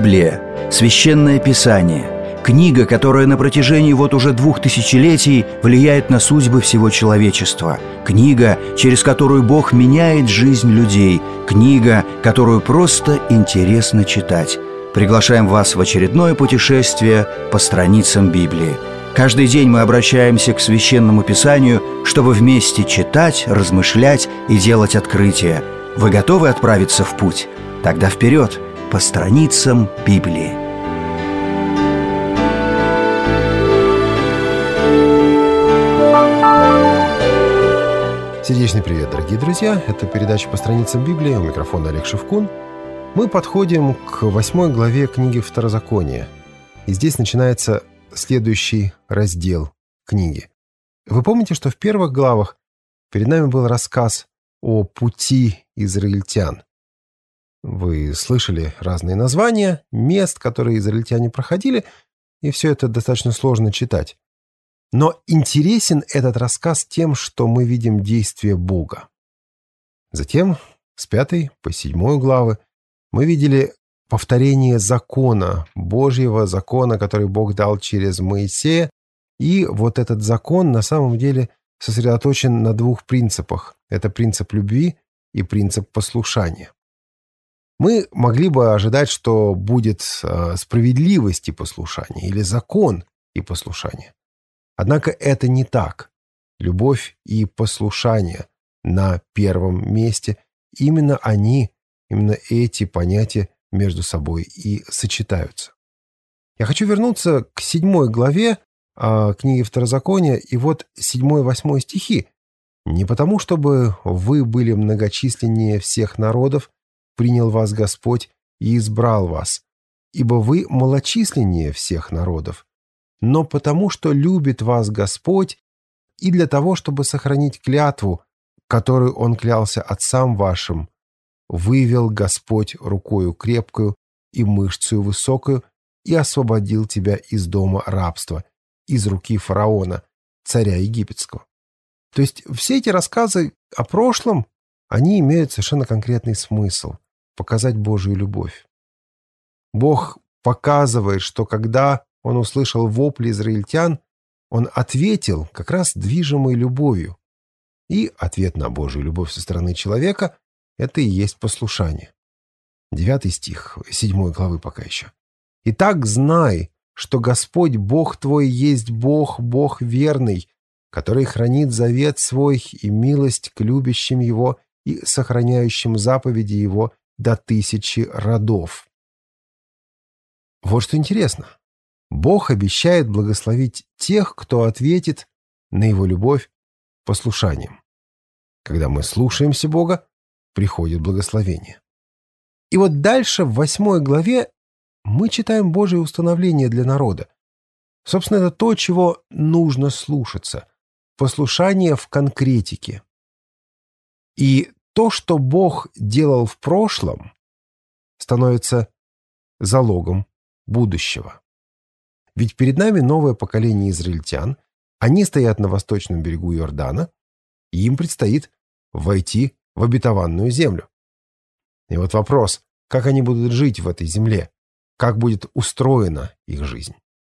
Библия – священное писание, книга, которая на протяжении уже 2000 влияет на судьбы всего человечества, книга, через которую Бог меняет жизнь людей, книга, которую просто интересно читать. Приглашаем вас в очередное путешествие по страницам Библии. Каждый день мы обращаемся к Священному Писанию, чтобы вместе читать, размышлять и делать открытия. Вы готовы отправиться в путь? Тогда вперед, по страницам Библии. Сердечный привет, дорогие друзья! Это передача «По страницам Библии». У микрофона Олег Шевкун. Мы подходим к 8 главе книги Второзакония. И здесь начинается следующий раздел книги. Вы помните, что в первых главах перед нами был рассказ о пути израильтян. Вы слышали разные названия мест, которые израильтяне проходили, и все это достаточно сложно читать. Но интересен этот рассказ тем, что мы видим действие Бога. Затем с 5 по 7 главы мы видели повторение закона, Божьего закона, который Бог дал через Моисея. И вот этот закон на самом деле сосредоточен на двух принципах. Это принцип любви и принцип послушания. Мы могли бы ожидать, что будет справедливость и послушание, или закон и послушание. Однако это не так. Любовь и послушание на первом месте. Именно эти понятия между собой и сочетаются. Я хочу вернуться к 7 главе книги Второзакония, и вот 7-8 стихи. «Не потому, чтобы вы были многочисленнее всех народов, принял вас Господь и избрал вас, ибо вы малочисленнее всех народов, но потому, что любит вас Господь, и для того, чтобы сохранить клятву, которую Он клялся отцам вашим, вывел Господь рукою крепкую и мышцею высокую и освободил тебя из дома рабства, из руки фараона, царя египетского». То есть все эти рассказы о прошлом, они имеют совершенно конкретный смысл – показать Божию любовь. Бог показывает, что когда Он услышал вопли израильтян, Он ответил как раз движимой любовью. И ответ на Божию любовь со стороны человека – это и есть послушание. 9 стих 7 главы пока еще. «Итак, знай, что Господь Бог твой есть Бог, Бог верный, который хранит завет свой и милость к любящим Его и сохраняющим заповеди Его до 1000 родов». Вот что интересно. Бог обещает благословить тех, кто ответит на Его любовь послушанием. Когда мы слушаемся Бога, приходит благословение. И вот дальше в 8 главе мы читаем Божие установление для народа. Собственно, это то, чего нужно слушаться. Послушание в конкретике. И то, что Бог делал в прошлом, становится залогом будущего. Ведь перед нами новое поколение израильтян, они стоят на восточном берегу Иордана, и им предстоит войти в обетованную землю. И вот вопрос, как они будут жить в этой земле, как будет устроена их жизнь.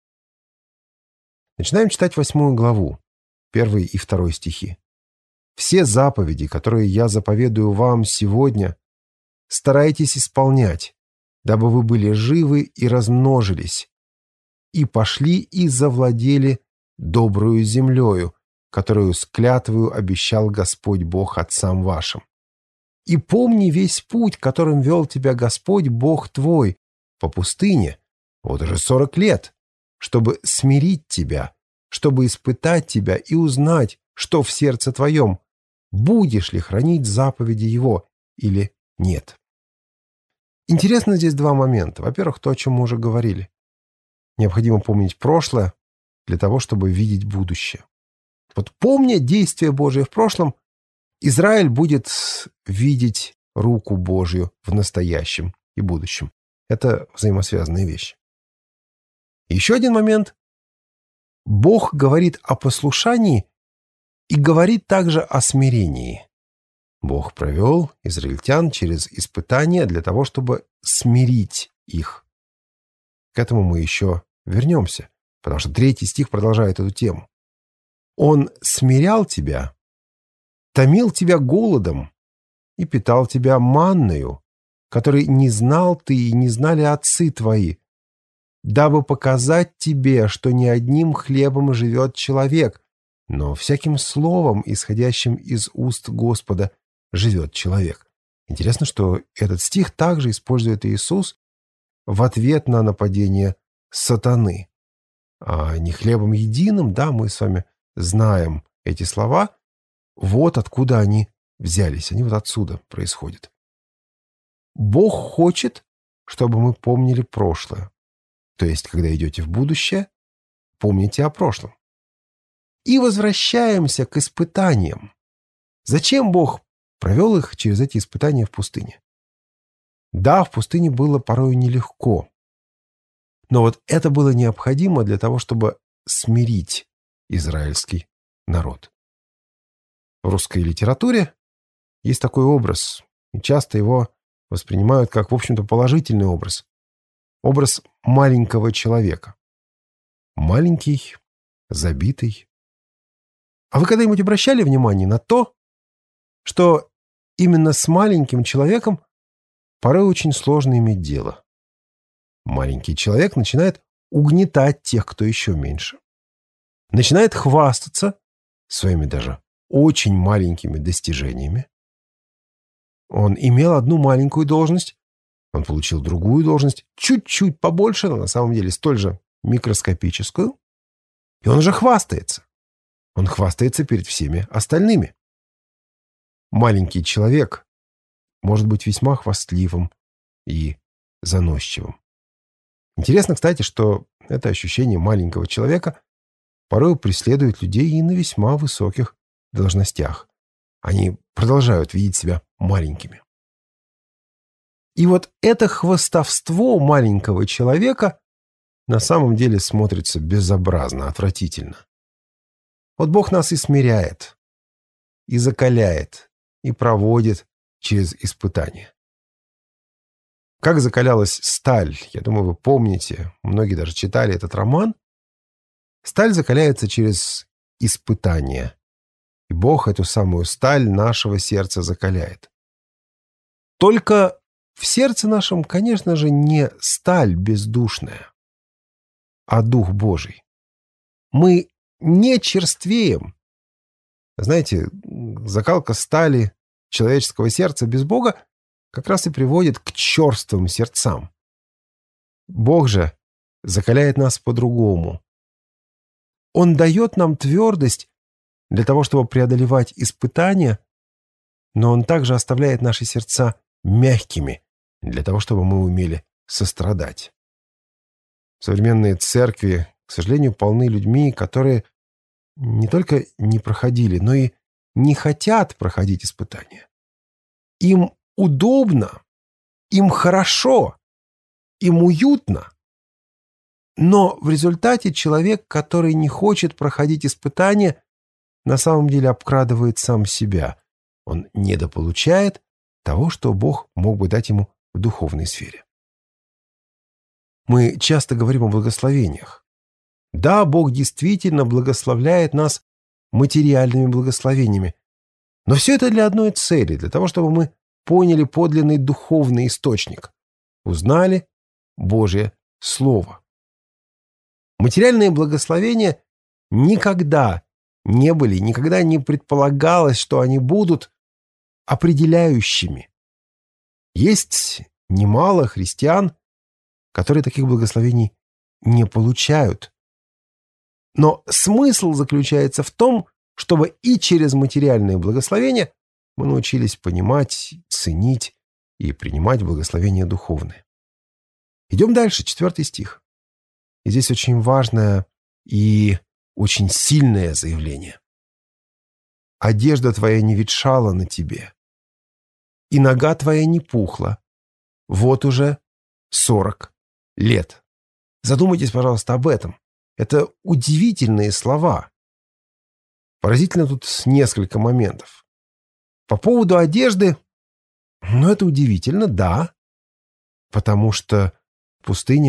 Начинаем читать 8 главу, 1 и 2 стихи. «Все заповеди, которые я заповедую вам сегодня, старайтесь исполнять, дабы вы были живы и размножились, и пошли и завладели добрую землею, которую с клятвою обещал Господь Бог отцам вашим. И помни весь путь, которым вел тебя Господь Бог твой по пустыне, вот уже 40 лет, чтобы смирить тебя, чтобы испытать тебя и узнать, что в сердце твоем, будешь ли хранить заповеди Его или нет». Интересно здесь два момента. Во-первых, то, о чем мы уже говорили. Необходимо помнить прошлое для того, чтобы видеть будущее. Вот помня действия Божие в прошлом, Израиль будет видеть руку Божью в настоящем и будущем. Это взаимосвязанные вещи. Еще один момент. Бог говорит о послушании и говорит также о смирении. Бог провел израильтян через испытания для того, чтобы смирить их. К этому мы еще вернемся, потому что 3 стих продолжает эту тему. Он смирял тебя, томил тебя голодом и питал тебя манною, которой не знал ты и не знали отцы твои, дабы показать тебе, что не одним хлебом живет человек, но всяким словом, исходящим из уст Господа, живет человек. Интересно, что этот стих также использует Иисус в ответ на нападение сатаны. А не хлебом единым, да, мы с вами знаем эти слова. Вот откуда они взялись. Они вот отсюда происходят. Бог хочет, чтобы мы помнили прошлое. То есть, когда идете в будущее, помните о прошлом. И возвращаемся к испытаниям. Зачем Бог провел их через эти испытания в пустыне? Да, в пустыне было порой нелегко. Но вот это было необходимо для того, чтобы смирить израильский народ. В русской литературе есть такой образ, и часто его воспринимают как, в общем-то, положительный образ. Образ маленького человека. Маленький, забитый. А вы когда-нибудь обращали внимание на то, что именно с маленьким человеком порой очень сложно иметь дело? Маленький человек начинает угнетать тех, кто еще меньше. Начинает хвастаться своими даже очень маленькими достижениями. Он имел одну маленькую должность, он получил другую должность, чуть-чуть побольше, но на самом деле столь же микроскопическую, и он уже хвастается. Он хвастается перед всеми остальными. Маленький человек может быть весьма хвастливым и заносчивым. Интересно, кстати, что это ощущение маленького человека порой преследует людей и на весьма высоких должностях. Они продолжают видеть себя маленькими. И вот это хвастовство маленького человека на самом деле смотрится безобразно, отвратительно. Вот Бог нас и смиряет, и закаляет, и проводит через испытания. Как закалялась сталь, я думаю, вы помните, многие даже читали этот роман. Сталь закаляется через испытания. И Бог эту самую сталь нашего сердца закаляет. Только в сердце нашем, конечно же, не сталь бездушная, а Дух Божий. Мы не черствеем. Знаете, закалка стали человеческого сердца без Бога как раз и приводит к черствым сердцам. Бог же закаляет нас по-другому. Он дает нам твердость для того, чтобы преодолевать испытания, но Он также оставляет наши сердца мягкими для того, чтобы мы умели сострадать. Современные церкви, к сожалению, полны людьми, которые не только не проходили, но и не хотят проходить испытания. Им удобно, им хорошо, им уютно. Но в результате человек, который не хочет проходить испытания, на самом деле обкрадывает сам себя. Он недополучает того, что Бог мог бы дать ему в духовной сфере. Мы часто говорим о благословениях. Да, Бог действительно благословляет нас материальными благословениями. Но все это для одной цели, для того, чтобы мы поняли подлинный духовный источник, узнали Божье Слово. Материальные благословения никогда не были, никогда не предполагалось, что они будут определяющими. Есть немало христиан, которые таких благословений не получают. Но смысл заключается в том, чтобы и через материальные благословения мы научились понимать, ценить и принимать благословения духовные. Идем дальше, 4 стих. И здесь очень важное и очень сильное заявление. «Одежда твоя не ветшала на тебе, и нога твоя не пухла. Вот уже 40 лет». Задумайтесь, пожалуйста, об этом. Это удивительные слова. Поразительно тут несколько моментов. По поводу одежды, это удивительно, да, потому что в пустыне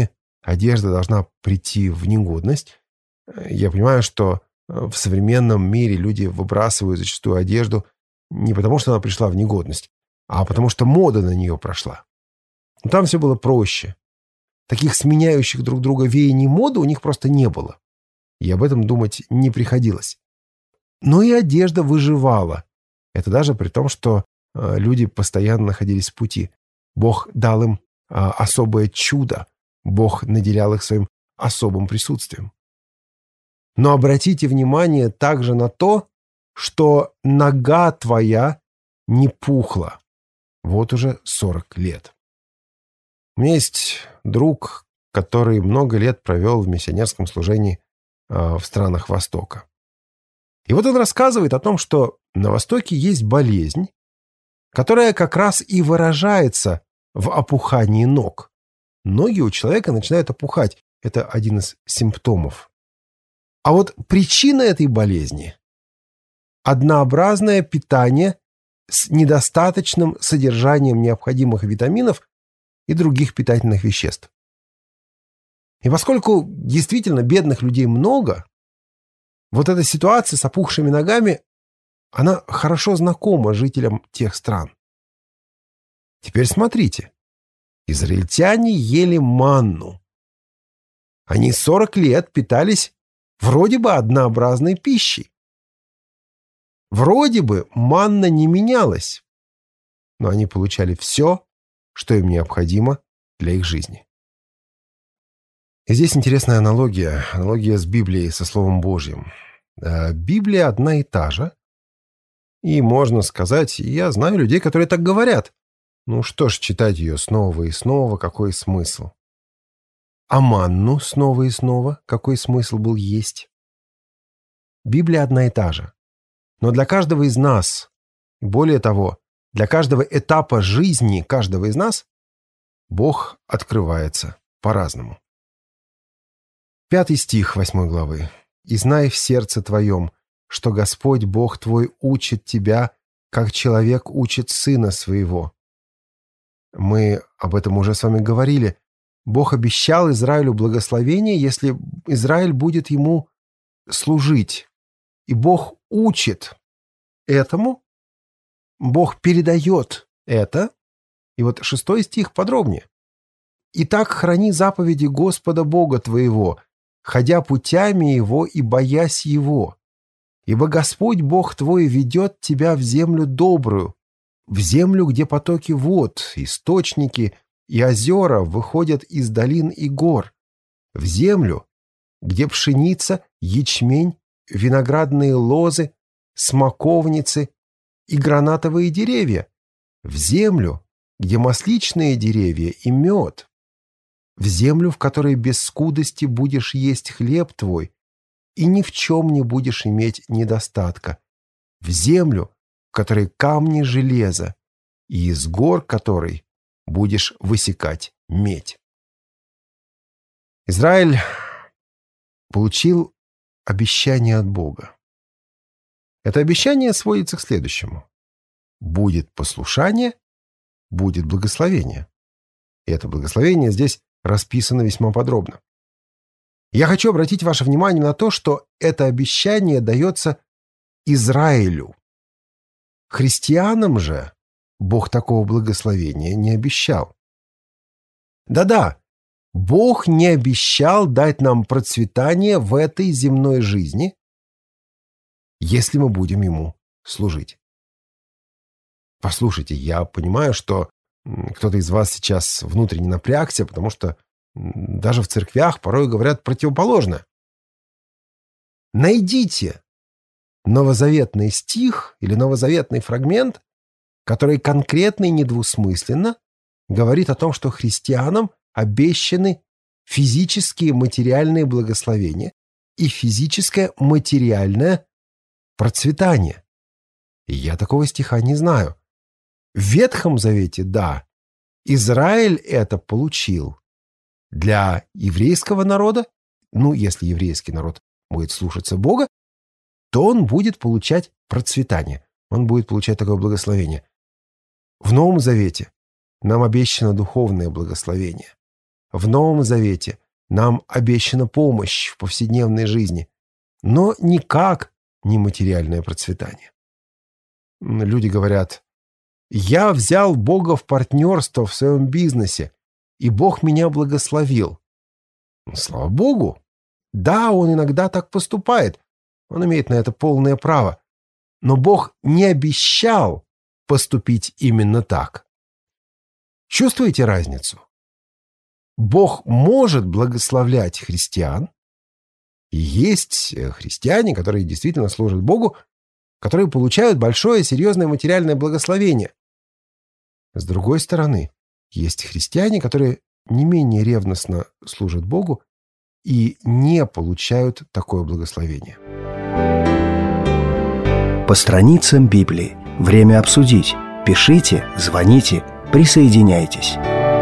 одежда должна прийти в негодность. Я понимаю, что в современном мире люди выбрасывают зачастую одежду не потому, что она пришла в негодность, а потому что мода на нее прошла. Но там все было проще. Таких сменяющих друг друга веяний моды у них просто не было. И об этом думать не приходилось. Но и одежда выживала. Это даже при том, что люди постоянно находились в пути. Бог дал им особое чудо. Бог наделял их своим особым присутствием. Но обратите внимание также на то, что нога твоя не пухла. Вот уже 40 лет. У меня есть друг, который много лет провел в миссионерском служении в странах Востока. И вот он рассказывает о том, что на Востоке есть болезнь, которая как раз и выражается в опухании ног. Ноги у человека начинают опухать. Это один из симптомов. А вот причина этой болезни – однообразное питание с недостаточным содержанием необходимых витаминов и других питательных веществ. И поскольку действительно бедных людей много, вот эта ситуация с опухшими ногами, она хорошо знакома жителям тех стран. Теперь смотрите. Израильтяне ели манну. Они 40 лет питались вроде бы однообразной пищей. Вроде бы манна не менялась, но они получали все, что им необходимо для их жизни. И здесь интересная аналогия с Библией, со Словом Божьим. Библия одна и та же, и можно сказать, я знаю людей, которые так говорят. Ну что ж, читать ее снова и снова, какой смысл? А манну снова и снова, какой смысл был есть? Библия одна и та же. Но для каждого из нас, более того, для каждого этапа жизни каждого из нас, Бог открывается по-разному. 5 стих 8 главы. «И знай в сердце твоем, что Господь Бог твой учит тебя, как человек учит сына своего». Мы об этом уже с вами говорили. Бог обещал Израилю благословение, если Израиль будет ему служить. И Бог учит этому, Бог передает это. И вот 6 стих подробнее. «Итак, храни заповеди Господа Бога твоего, ходя путями Его и боясь Его. Ибо Господь Бог твой ведет тебя в землю добрую, в землю, где потоки вод, источники и озера выходят из долин и гор, в землю, где пшеница, ячмень, виноградные лозы, смоковницы и гранатовые деревья, в землю, где масличные деревья и мед, в землю, в которой без скудости будешь есть хлеб твой и ни в чем не будешь иметь недостатка, в землю, в которой камни железа, и из гор которой будешь высекать медь». Израиль получил обещание от Бога. Это обещание сводится к следующему. Будет послушание, будет благословение. И это благословение здесь расписано весьма подробно. Я хочу обратить ваше внимание на то, что это обещание дается Израилю. Христианам же Бог такого благословения не обещал. Да-да, Бог не обещал дать нам процветание в этой земной жизни, если мы будем Ему служить. Послушайте, я понимаю, что кто-то из вас сейчас внутренне напрягся, потому что даже в церквях порой говорят противоположное. Найдите новозаветный стих или новозаветный фрагмент, который конкретно и недвусмысленно говорит о том, что христианам обещаны физические материальные благословения и физическое материальное процветание. И я такого стиха не знаю. В Ветхом Завете, да, Израиль это получил. Для еврейского народа, если еврейский народ будет слушаться Бога, то он будет получать процветание, он будет получать такое благословение. В Новом Завете нам обещано духовное благословение. В Новом Завете Нам обещана помощь в повседневной жизни, но никак не материальное процветание. Люди говорят: «Я взял Бога в партнерство в своем бизнесе, и Бог меня благословил». Слава Богу! Да, Он иногда так поступает. Он имеет на это полное право. Но Бог не обещал поступить именно так. Чувствуете разницу? Бог может благословлять христиан, и есть христиане, которые действительно служат Богу, которые получают большое, серьезное материальное благословение. С другой стороны, есть христиане, которые не менее ревностно служат Богу и не получают такое благословение. По страницам Библии. Время обсудить. Пишите, звоните, присоединяйтесь.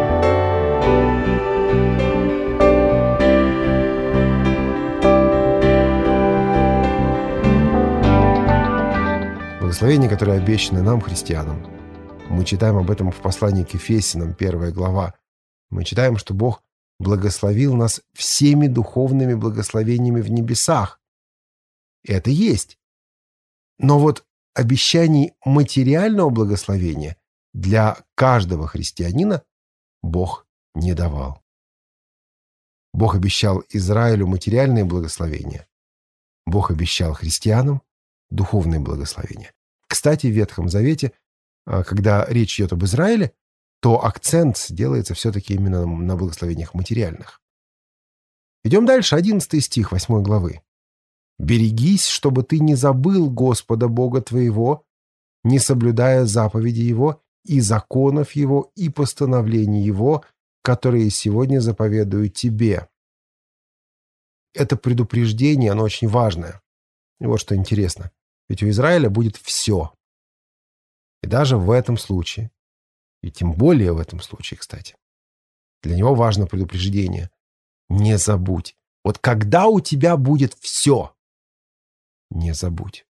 Благословение, которое обещано нам, христианам. Мы читаем об этом в послании к Ефесянам, 1 глава. Мы читаем, что Бог благословил нас всеми духовными благословениями в небесах. Это есть. Но вот обещаний материального благословения для каждого христианина Бог не давал. Бог обещал Израилю материальные благословения. Бог обещал христианам духовные благословения. Кстати, в Ветхом Завете, когда речь идет об Израиле, то акцент делается все-таки именно на благословениях материальных. Идем дальше, 11 стих 8 главы. «Берегись, чтобы ты не забыл Господа Бога твоего, не соблюдая заповеди Его и законов Его и постановлений Его, которые сегодня заповедую тебе». Это предупреждение, оно очень важное. И вот что интересно. Ведь у Израиля будет все. И даже в этом случае, и тем более в этом случае, кстати, для него важно предупреждение. Не забудь. Вот когда у тебя будет все, не забудь.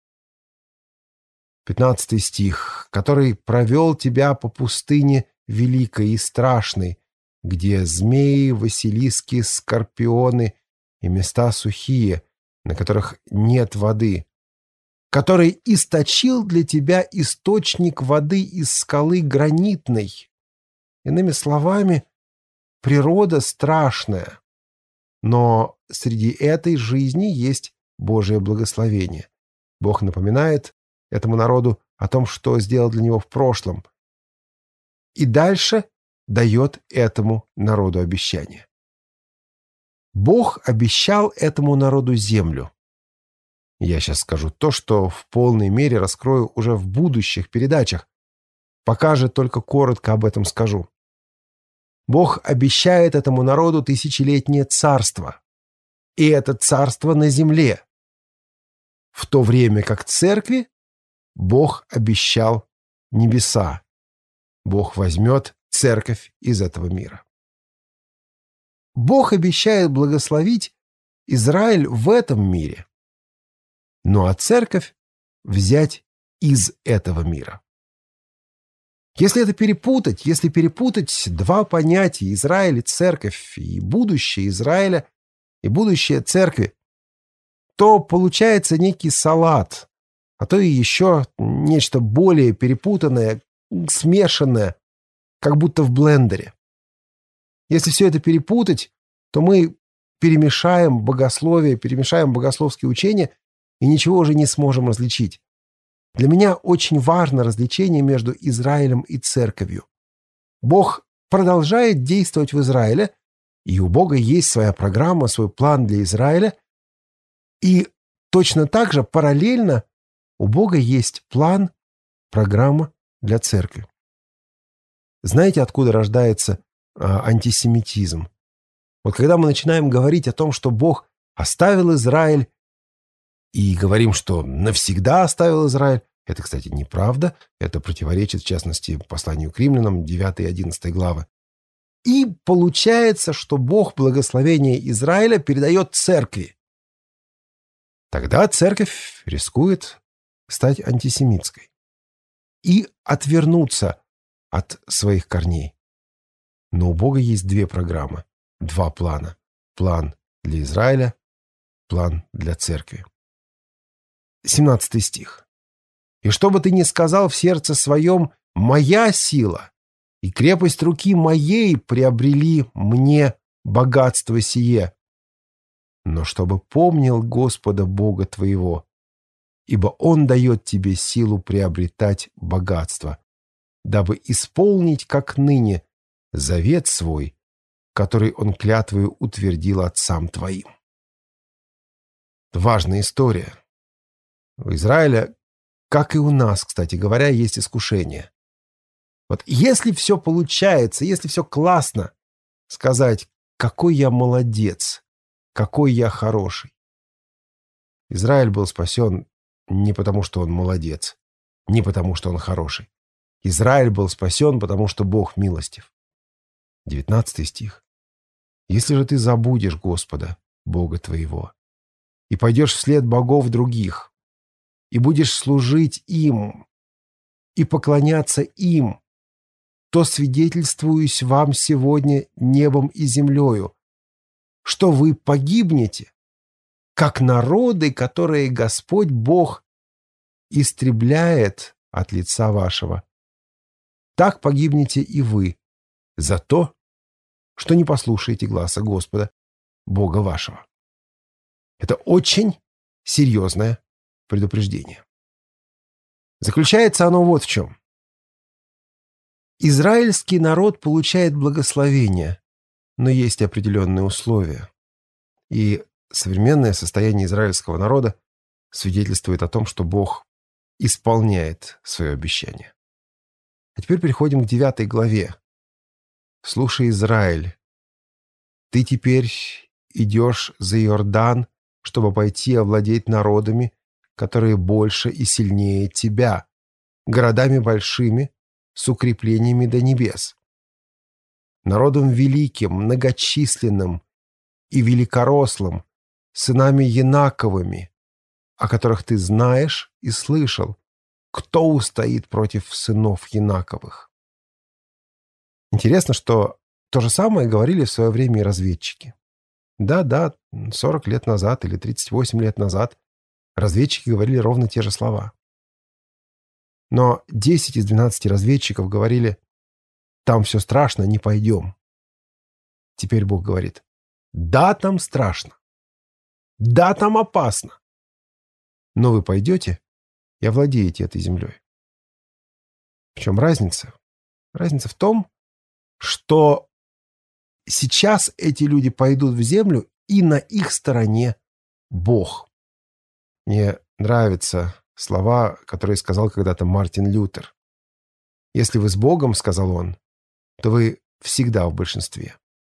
15 стих. «Который провел тебя по пустыне великой и страшной, где змеи, василиски, скорпионы и места сухие, на которых нет воды, который источил для тебя источник воды из скалы гранитной». Иными словами, природа страшная, но среди этой жизни есть Божие благословение. Бог напоминает этому народу о том, что сделал для него в прошлом, и дальше дает этому народу обещание. Бог обещал этому народу землю. Я сейчас скажу то, что в полной мере раскрою уже в будущих передачах. Пока же только коротко об этом скажу. Бог обещает этому народу тысячелетнее царство. И это царство на земле. В то время как церкви Бог обещал небеса. Бог возьмет церковь из этого мира. Бог обещает благословить Израиль в этом мире. Ну а церковь взять из этого мира. Если перепутать два понятия Израиль и церковь, и будущее Израиля, и будущее церкви, то получается некий салат, а то и еще нечто более перепутанное, смешанное, как будто в блендере. Если все это перепутать, то мы перемешаем богословие, перемешаем богословские учения и ничего уже не сможем различить. Для меня очень важно различение между Израилем и церковью. Бог продолжает действовать в Израиле, и у Бога есть своя программа, свой план для Израиля, и точно так же параллельно у Бога есть план, программа для церкви. Знаете, откуда рождается антисемитизм? Вот когда мы начинаем говорить о том, что Бог оставил Израиль, и говорим, что навсегда оставил Израиль, это, кстати, неправда, это противоречит, в частности, посланию к римлянам, 9 и 11 главы. И получается, что Бог благословение Израиля передает церкви. Тогда церковь рискует стать антисемитской и отвернуться от своих корней. Но у Бога есть две программы, два плана. план для Израиля, план для церкви. 17 стих. «И что бы ты ни сказал в сердце своем, моя сила и крепость руки моей приобрели мне богатство сие. Но чтобы помнил Господа Бога твоего, ибо Он дает тебе силу приобретать богатство, дабы исполнить, как ныне, завет свой, который Он клятвою утвердил отцам твоим». Важная история. У Израиля, как и у нас, кстати говоря, есть искушение. Вот если все получается, если все классно, сказать: какой я молодец, какой я хороший. Израиль был спасен не потому, что он молодец, не потому, что он хороший. Израиль был спасен, потому что Бог милостив. 19 стих. «Если же ты забудешь Господа, Бога твоего, и пойдешь вслед богов других, и будешь служить им, и поклоняться им, то свидетельствуюсь вам сегодня небом и землею, что вы погибнете, как народы, которые Господь Бог истребляет от лица вашего. Так погибнете и вы за то, что не послушаете гласа Господа, Бога вашего». Это очень серьезное предупреждение. Заключается оно вот в чем. Израильский народ получает благословение, но есть определенные условия. И современное состояние израильского народа свидетельствует о том, что Бог исполняет свое обещание. А теперь переходим к 9 главе. «Слушай, Израиль, ты теперь идешь за Иордан, чтобы пойти овладеть народами, которые больше и сильнее тебя, городами большими, с укреплениями до небес, народом великим, многочисленным и великорослым, сынами Янаковыми, о которых ты знаешь и слышал, кто устоит против сынов Янаковых». Интересно, что то же самое говорили в свое время и разведчики. Да, 40 лет назад или 38 лет назад разведчики говорили ровно те же слова. Но 10 из 12 разведчиков говорили: там все страшно, не пойдем. Теперь Бог говорит: да, там страшно. Да, там опасно. Но вы пойдете и овладеете этой землей. В чем разница? Разница в том, что сейчас эти люди пойдут в землю, и на их стороне Бог. Мне нравятся слова, которые сказал когда-то Мартин Лютер. «Если вы с Богом, — сказал он, — то вы всегда в большинстве».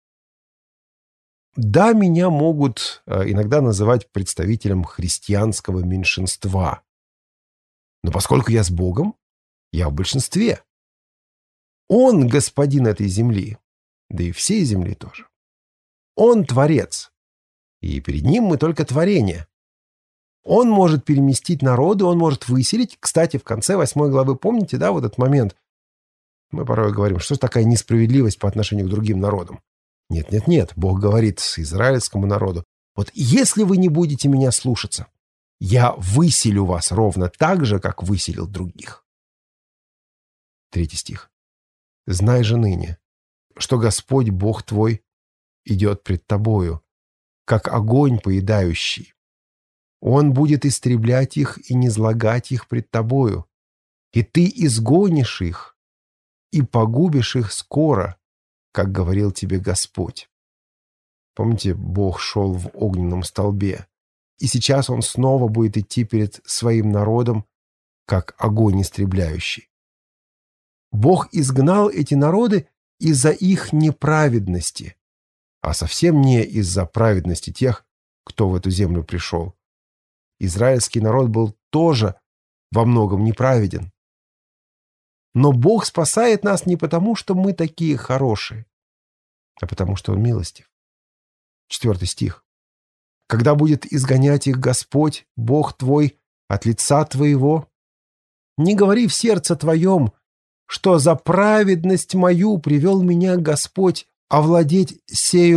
Да, меня могут иногда называть представителем христианского меньшинства. Но поскольку я с Богом, я в большинстве. Он господин этой земли, да и всей земли тоже. Он творец, и перед ним мы только творение. Он может переместить народы, он может выселить. Кстати, в конце 8 главы, помните, да, вот этот момент? Мы порой говорим, что же такая несправедливость по отношению к другим народам? Нет. Бог говорит израильскому народу: вот если вы не будете меня слушаться, я выселю вас ровно так же, как выселил других. 3 стих. «Знай же ныне, что Господь Бог твой идет пред тобою, как огонь поедающий. Он будет истреблять их и низлагать их пред тобою, и ты изгонишь их и погубишь их скоро, как говорил тебе Господь». Помните, Бог шел в огненном столбе, и сейчас Он снова будет идти перед своим народом, как огонь истребляющий. Бог изгнал эти народы из-за их неправедности, а совсем не из-за праведности тех, кто в эту землю пришел. Израильский народ был тоже во многом неправеден. Но Бог спасает нас не потому, что мы такие хорошие, а потому что Он милостив. 4 стих. «Когда будет изгонять их Господь, Бог твой, от лица твоего, не говори в сердце твоем, что за праведность мою привел меня Господь овладеть сею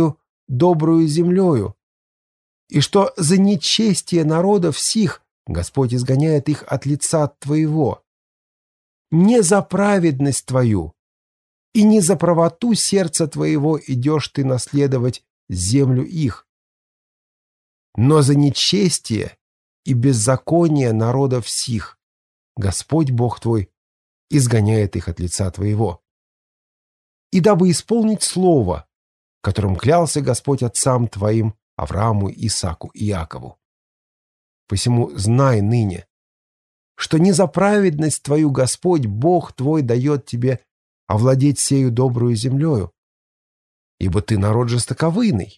добрую землею, и что за нечестие народов сих Господь изгоняет их от лица Твоего. Не за праведность Твою и не за правоту сердца Твоего идешь Ты наследовать землю их, но за нечестие и беззаконие народов сих Господь Бог Твой изгоняет их от лица Твоего. И дабы исполнить слово, которым клялся Господь отцам Твоим, Аврааму, Исааку и Иакову. Посему знай ныне, что не за праведность Твою Господь Бог Твой дает тебе овладеть сею добрую землею, ибо ты народ жестоковыйный.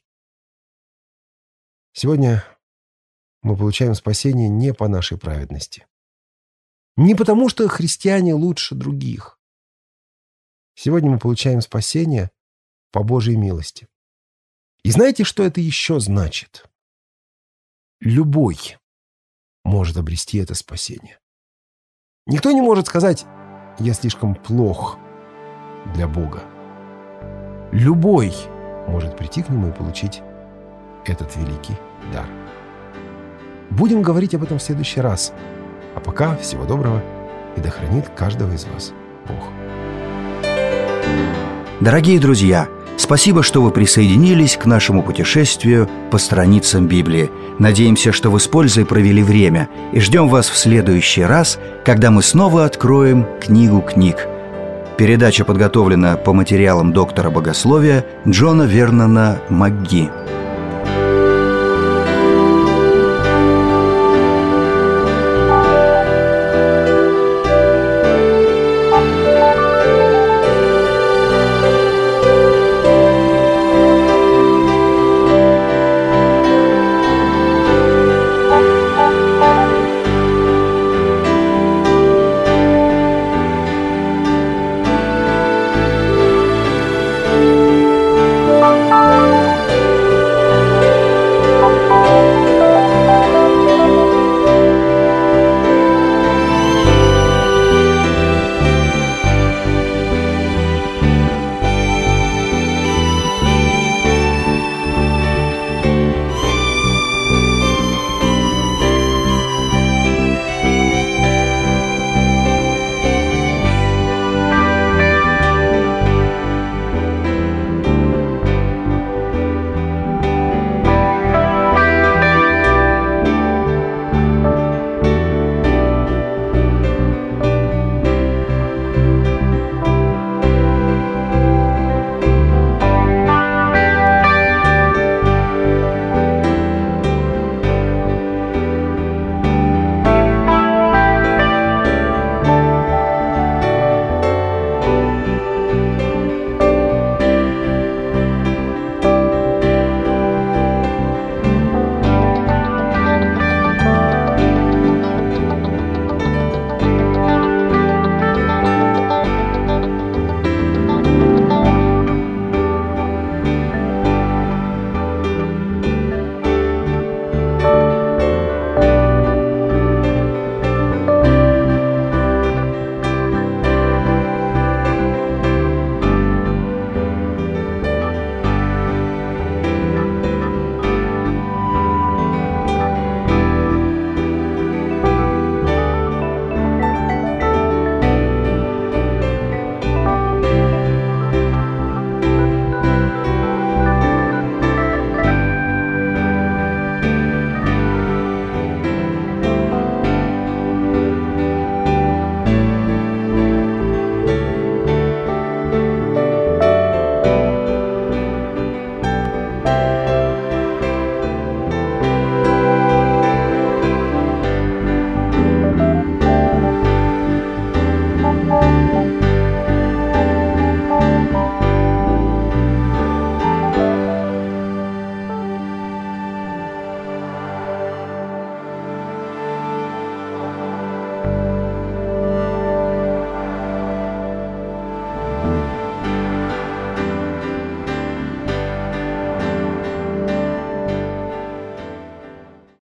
Сегодня мы получаем спасение не по нашей праведности. Не потому, что христиане лучше других. Сегодня мы получаем спасение по Божьей милости. И знаете, что это еще значит? Любой может обрести это спасение. Никто не может сказать: «Я слишком плох для Бога». Любой может прийти к Нему и получить этот великий дар. Будем говорить об этом в следующий раз. А пока всего доброго, и да хранит каждого из вас Бог. Дорогие друзья, спасибо, что вы присоединились к нашему путешествию по страницам Библии. Надеемся, что вы с пользой провели время, и ждем вас в следующий раз, когда мы снова откроем книгу книг. Передача подготовлена по материалам доктора богословия Джона Вернона МакГи.